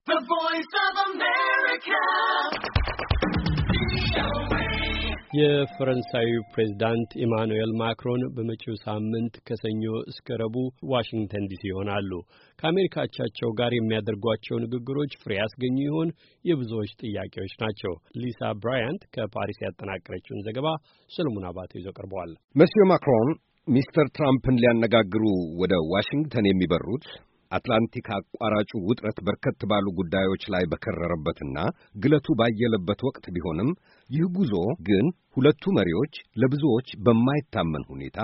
The Voice of America. የፈረንሳዩ ፕሬዝዳንት ኢማኑኤል ማክሮን በመጪው ሳምንት ከሰኞ እስከ ረቡዕ ዋሽንግተን ዲሲ ይሆናሉ። ከአሜሪካ አቻቸው ጋር የሚያደርጓቸው ንግግሮች ፍሬ ያስገኙ ይሆን? የብዙዎች ጥያቄዎች ናቸው። ሊሳ ብራያንት ከፓሪስ ያጠናቀረችውን ዘገባ ሰለሞን አባተ ይዞ ቀርበዋል። መስዮ ማክሮን ሚስተር ትራምፕን ሊያነጋግሩ ወደ ዋሽንግተን የሚበሩት አትላንቲክ አቋራጩ ውጥረት በርከት ባሉ ጉዳዮች ላይ በከረረበትና ግለቱ ባየለበት ወቅት ቢሆንም ይህ ጉዞ ግን ሁለቱ መሪዎች ለብዙዎች በማይታመን ሁኔታ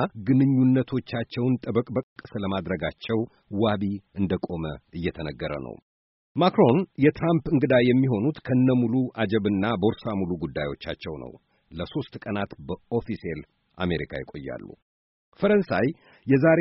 ግንኙነቶቻቸውን ጠበቅበቅ ስለማድረጋቸው ዋቢ እንደቆመ እየተነገረ ነው። ማክሮን የትራምፕ እንግዳ የሚሆኑት ከነሙሉ አጀብና ቦርሳ ሙሉ ጉዳዮቻቸው ነው። ለ3 ቀናት በኦፊሴል አሜሪካ ይቆያሉ። ፈረንሳይ የዛሬ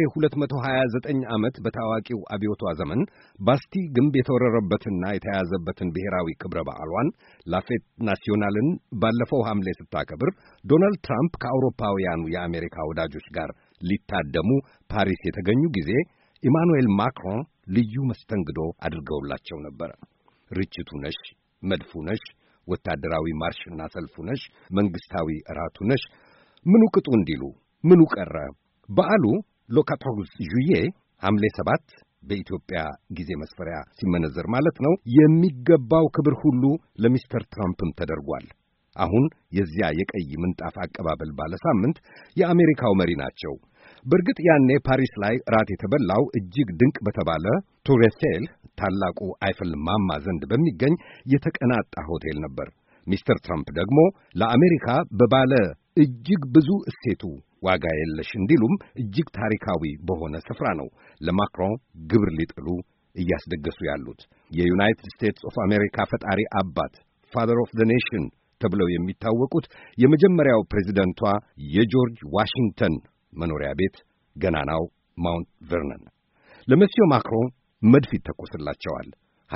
229 ዓመት በታዋቂው አብዮቷ ዘመን ባስቲ ግንብ የተወረረበትና የተያዘበትን ብሔራዊ ክብረ በዓሏን ላፌት ናሲዮናልን ባለፈው ሐምሌ ስታከብር ዶናልድ ትራምፕ ከአውሮፓውያኑ የአሜሪካ ወዳጆች ጋር ሊታደሙ ፓሪስ የተገኙ ጊዜ ኢማኑኤል ማክሮን ልዩ መስተንግዶ አድርገውላቸው ነበር። ርችቱ ነሽ፣ መድፉ ነሽ፣ ወታደራዊ ማርሽና ሰልፉ ነሽ፣ መንግስታዊ እራቱ ነሽ፣ ምኑ ቅጡ እንዲሉ ምኑ ቀረ። በዓሉ ሎካቶርስ ጁዬ ሐምሌ 7 በኢትዮጵያ ጊዜ መስፈሪያ ሲመነዘር ማለት ነው። የሚገባው ክብር ሁሉ ለሚስተር ትራምፕም ተደርጓል። አሁን የዚያ የቀይ ምንጣፍ አቀባበል ባለ ሳምንት የአሜሪካው መሪ ናቸው። በእርግጥ ያኔ ፓሪስ ላይ ራት የተበላው እጅግ ድንቅ በተባለ ቱር ኤፌል ታላቁ አይፈል ማማ ዘንድ በሚገኝ የተቀናጣ ሆቴል ነበር። ሚስተር ትራምፕ ደግሞ ለአሜሪካ በባለ እጅግ ብዙ እሴቱ ዋጋ የለሽ እንዲሉም እጅግ ታሪካዊ በሆነ ስፍራ ነው ለማክሮን ግብር ሊጥሉ እያስደገሱ ያሉት። የዩናይትድ ስቴትስ ኦፍ አሜሪካ ፈጣሪ አባት ፋዘር ኦፍ ዘ ኔሽን ተብለው የሚታወቁት የመጀመሪያው ፕሬዚደንቷ የጆርጅ ዋሽንግተን መኖሪያ ቤት ገናናው ማውንት ቨርነን። ለመስዮ ማክሮን መድፍ ይተኮስላቸዋል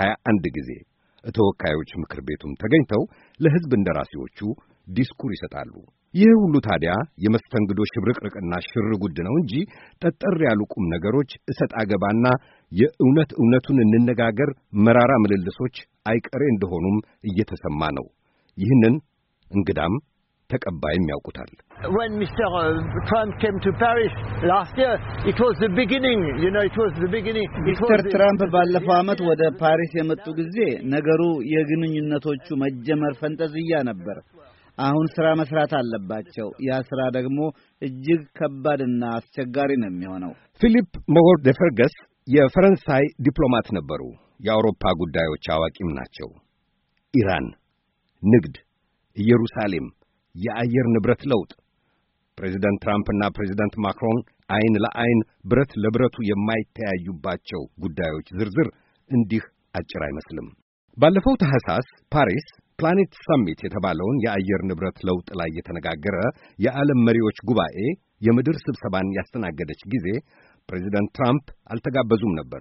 21 ጊዜ። ተወካዮች ምክር ቤቱም ተገኝተው ለሕዝብ እንደራሴዎቹ ዲስኩር ይሰጣሉ። ይህ ሁሉ ታዲያ የመስተንግዶ ሽብርቅርቅና ሽርጉድ ነው እንጂ ጠጠር ያሉ ቁም ነገሮች፣ እሰጥ አገባና የእውነቱን እንነጋገር መራራ ምልልሶች አይቀሬ እንደሆኑም እየተሰማ ነው። ይህንን እንግዳም ተቀባይም ያውቁታል። When Mr. Trump came to Paris last year, it was the beginning, it was the beginning. ሚስተር ትራምፕ ባለፈው ዓመት ወደ ፓሪስ የመጡ ጊዜ ነገሩ የግንኙነቶቹ መጀመር ፈንጠዝያ ነበር። አሁን ሥራ መስራት አለባቸው። ያ ሥራ ደግሞ እጅግ ከባድና አስቸጋሪ ነው የሚሆነው። ፊሊፕ ሞር ደ ፈርገስ የፈረንሳይ ዲፕሎማት ነበሩ። የአውሮፓ ጉዳዮች አዋቂም ናቸው። ኢራን፣ ንግድ፣ ኢየሩሳሌም፣ የአየር ንብረት ለውጥ ፕሬዚደንት ትራምፕና ፕሬዚደንት ማክሮን አይን ለአይን ብረት ለብረቱ የማይተያዩባቸው ጉዳዮች ዝርዝር እንዲህ አጭር አይመስልም። ባለፈው ታህሳስ ፓሪስ ፕላኔት ሰሚት የተባለውን የአየር ንብረት ለውጥ ላይ የተነጋገረ የዓለም መሪዎች ጉባኤ የምድር ስብሰባን ያስተናገደች ጊዜ ፕሬዚደንት ትራምፕ አልተጋበዙም ነበር።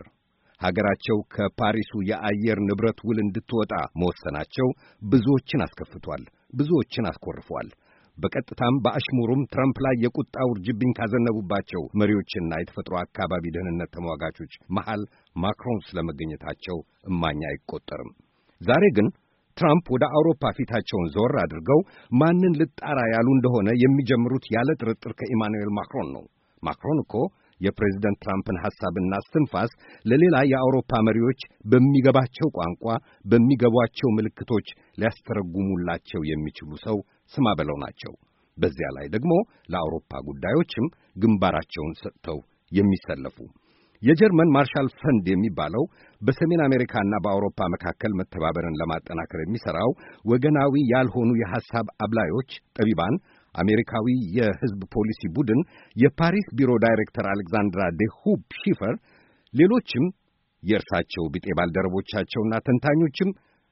ሀገራቸው ከፓሪሱ የአየር ንብረት ውል እንድትወጣ መወሰናቸው ብዙዎችን አስከፍቷል፣ ብዙዎችን አስኮርፏል። በቀጥታም በአሽሙሩም ትራምፕ ላይ የቁጣ ውርጅብኝ ካዘነቡባቸው መሪዎችና የተፈጥሮ አካባቢ ደህንነት ተሟጋቾች መሃል ማክሮን ስለመገኘታቸው እማኛ አይቆጠርም። ዛሬ ግን ትራምፕ ወደ አውሮፓ ፊታቸውን ዞር አድርገው ማንን ልጣራ ያሉ እንደሆነ የሚጀምሩት ያለ ጥርጥር ከኢማኑኤል ማክሮን ነው። ማክሮን እኮ የፕሬዚደንት ትራምፕን ሐሳብና እስትንፋስ ለሌላ የአውሮፓ መሪዎች በሚገባቸው ቋንቋ በሚገቧቸው ምልክቶች ሊያስተረጉሙላቸው የሚችሉ ሰው ስማ በለው ናቸው። በዚያ ላይ ደግሞ ለአውሮፓ ጉዳዮችም ግንባራቸውን ሰጥተው የሚሰለፉ። የጀርመን ማርሻል ፈንድ የሚባለው በሰሜን አሜሪካና በአውሮፓ መካከል መተባበርን ለማጠናከር የሚሠራው ወገናዊ ያልሆኑ የሐሳብ አብላዮች ጠቢባን አሜሪካዊ የሕዝብ ፖሊሲ ቡድን የፓሪስ ቢሮ ዳይሬክተር አሌክዛንድራ ዴሁፕ ሺፈር፣ ሌሎችም የእርሳቸው ቢጤ ባልደረቦቻቸውና ተንታኞችም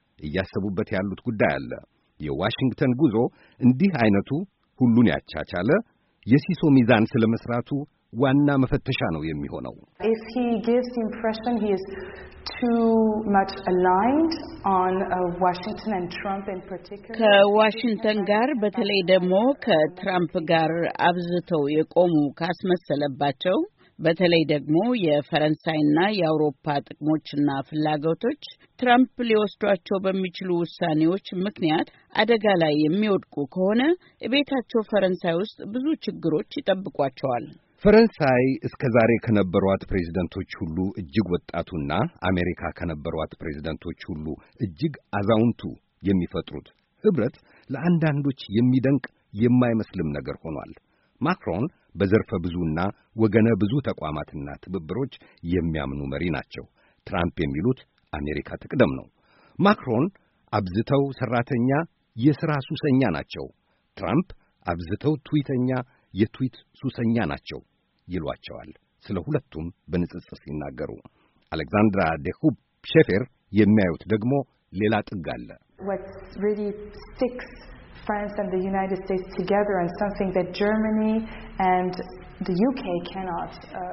እያሰቡበት ያሉት ጉዳይ አለ። የዋሽንግተን ጉዞ እንዲህ አይነቱ ሁሉን ያቻቻለ የሲሶ ሚዛን ስለመስራቱ ዋና መፈተሻ ነው የሚሆነው። If he gives the impression he is too much aligned on Washington and Trump in particular, ከዋሽንግተን ጋር በተለይ ደግሞ ከትራምፕ ጋር አብዝተው የቆሙ ካስመሰለባቸው በተለይ ደግሞ የፈረንሳይና የአውሮፓ ጥቅሞችና ፍላጎቶች ትራምፕ ሊወስዷቸው በሚችሉ ውሳኔዎች ምክንያት አደጋ ላይ የሚወድቁ ከሆነ ቤታቸው ፈረንሳይ ውስጥ ብዙ ችግሮች ይጠብቋቸዋል። ፈረንሳይ እስከ ዛሬ ከነበሯት ፕሬዝደንቶች ሁሉ እጅግ ወጣቱና አሜሪካ ከነበሯት ፕሬዝደንቶች ሁሉ እጅግ አዛውንቱ የሚፈጥሩት ህብረት ለአንዳንዶች የሚደንቅ የማይመስልም ነገር ሆኗል። ማክሮን በዘርፈ ብዙና ወገነ ብዙ ተቋማትና ትብብሮች የሚያምኑ መሪ ናቸው። ትራምፕ የሚሉት አሜሪካ ትቅደም ነው። ማክሮን አብዝተው ሰራተኛ፣ የሥራ ሱሰኛ ናቸው። ትራምፕ አብዝተው ትዊተኛ፣ የትዊት ሱሰኛ ናቸው ይሏቸዋል። ስለ ሁለቱም በንጽጽር ሲናገሩ አሌክዛንድራ ደሁብ ሼፌር የሚያዩት ደግሞ ሌላ ጥግ አለ። What really sticks France and the United States together and something that Germany and the UK cannot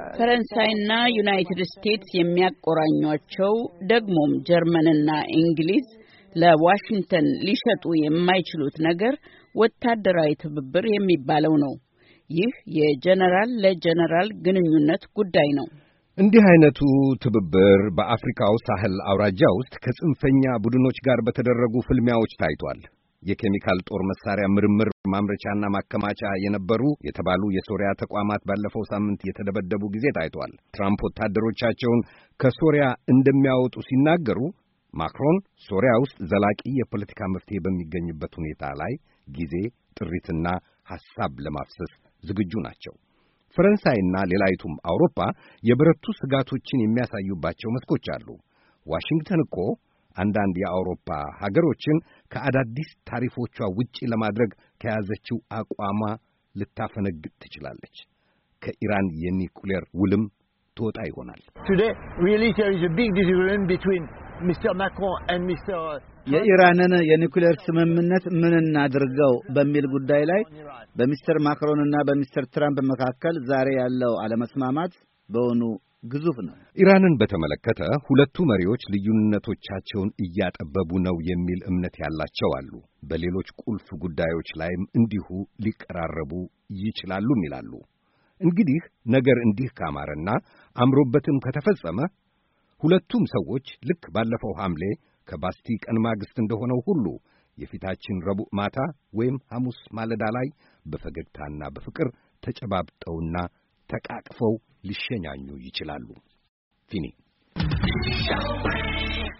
ፈረንሳይና ዩናይትድ ስቴትስ የሚያቆራኟቸው ደግሞም ጀርመንና እንግሊዝ ለዋሽንግተን ሊሸጡ የማይችሉት ነገር ወታደራዊ ትብብር የሚባለው ነው። ይህ የጀነራል ለጀነራል ግንኙነት ጉዳይ ነው። እንዲህ አይነቱ ትብብር በአፍሪካው ሳህል አውራጃ ውስጥ ከጽንፈኛ ቡድኖች ጋር በተደረጉ ፍልሚያዎች ታይቷል። የኬሚካል ጦር መሳሪያ ምርምር ማምረቻና ማከማቻ የነበሩ የተባሉ የሶሪያ ተቋማት ባለፈው ሳምንት የተደበደቡ ጊዜ ታይቷል። ትራምፕ ወታደሮቻቸውን ከሶሪያ እንደሚያወጡ ሲናገሩ ማክሮን ሶሪያ ውስጥ ዘላቂ የፖለቲካ መፍትሄ በሚገኝበት ሁኔታ ላይ ጊዜ፣ ጥሪትና ሐሳብ ለማፍሰስ ዝግጁ ናቸው። ፈረንሳይና ሌላይቱም አውሮፓ የበረቱ ስጋቶችን የሚያሳዩባቸው መስኮች አሉ። ዋሽንግተን እኮ አንዳንድ የአውሮፓ ሀገሮችን ከአዳዲስ ታሪፎቿ ውጪ ለማድረግ ከያዘችው አቋሟ ልታፈነግጥ ትችላለች። ከኢራን የኒኩሌር ውልም ትወጣ ይሆናል። Today, really, there is a big disagreement between Mr. Macron and Mr. የኢራንን የኒኩሌር ስምምነት ምን እናድርገው በሚል ጉዳይ ላይ በሚስተር ማክሮንና በሚስተር ትራምፕ መካከል ዛሬ ያለው አለመስማማት በእውኑ ግዙፍ ነው። ኢራንን በተመለከተ ሁለቱ መሪዎች ልዩነቶቻቸውን እያጠበቡ ነው የሚል እምነት ያላቸው አሉ። በሌሎች ቁልፍ ጉዳዮች ላይም እንዲሁ ሊቀራረቡ ይችላሉም ይላሉ። እንግዲህ ነገር እንዲህ ካማረና አምሮበትም ከተፈጸመ ሁለቱም ሰዎች ልክ ባለፈው ሐምሌ ከባስቲ ቀን ማግስት እንደሆነው ሁሉ የፊታችን ረቡዕ ማታ ወይም ሐሙስ ማለዳ ላይ በፈገግታና በፍቅር ተጨባብጠውና ተቃቅፈው ሊሸኛኙ ይችላሉ። ፊኒ